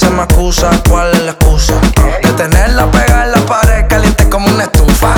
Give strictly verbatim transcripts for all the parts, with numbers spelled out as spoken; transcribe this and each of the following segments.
se me acusa, ¿cuál es la excusa? De tenerla pegada en la pared, caliente como una estufa.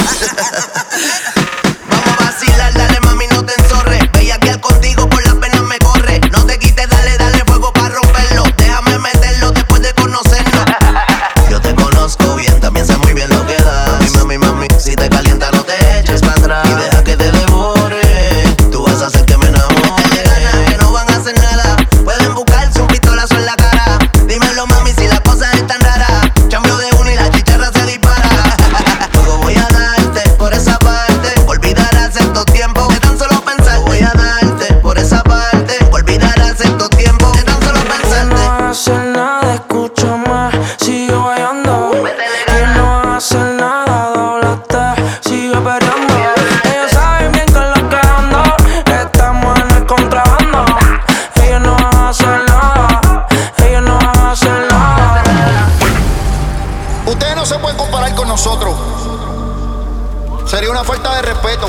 Vamos a vacilar, dale mami, no te enzorres. Veía que contigo por las venas me corre. No te quites, dale, dale fuego para romperlo. Déjame meterlo después de conocerlo. Yo te conozco bien, también sé muy bien lo que das. Mami, mami, mami, si te calienta no te eches para atrás. Y deja que te devore, tú vas a hacer que me enamore. Hay ganas que no van a hacer nada. Pueden buscarse un pistolazo en la cara. Dímelo mami, si la cosa es tan rara. Cambio de uno y la chicharra se dispara. Luego voy a darte por esa parte. Olvidarás estos tiempos de tan solo pensar. Voy a darte por esa parte. Olvidarás estos tiempos de tan solo pensar. No hace nada, escúchame, sigo bailando. Y no hace nada, doblate, sigue perreando. Ellos saben bien con lo que ando, estamos en el contrabando. Ellos no hacen nada, ellos no hacen nada. Ustedes no se pueden comparar con nosotros. Sería una falta de respeto.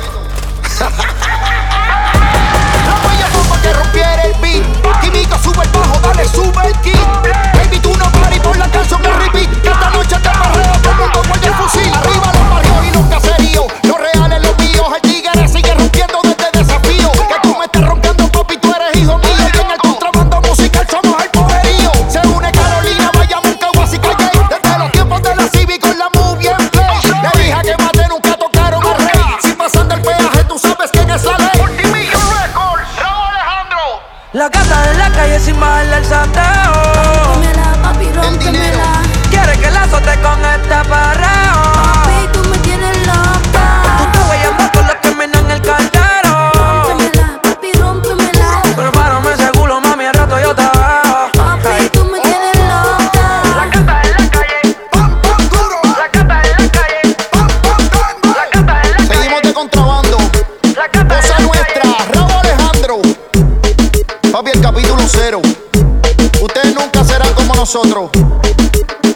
La bella bomba que rompiera el beat. Química sube el bajo, dale, sube el kit. Baby, tú no pares por la canción que repeat. Que esta noche te barreo, todo el mundo guarda el fusil. Arriba los barrios y los caseríos. Los reales, los míos. El tigre sigue rompiendo desde desafío. Que tú me estás roncando, papi, tú eres hijo mío. Y en el contrabando musical somos el poderío. Se une Carolina, Bayamón, Caguas y Calle. Desde los tiempos de la Civic con la movie en play. Le dije que mate nunca tocaron al rey. Si pasan del peaje, tú sabes quién es la ley. Multimillion Records, Raúl Alejandro. La gata en la calle sin bajarle el sateo. Rómpemela, papi, El dinero. rómpemela. Quiere que la azote con este perreo. Papi, tú me tienes Tú loca. estás guayando con los que miran el cartero. Rómpemela, papi, rómpemela. Pero párame ese culo, mami, al rato yo te veo. Papi, tú me tienes loca. La gata en la calle, Pam, pam, duro. la gata en la calle, Pam, pam, tango. la gata en la Seguimos de contrabando. la gata en Cosa la nuestra, calle. Raúl Alejandro. Papi, el capítulo cero. Ustedes nunca serán como nosotros.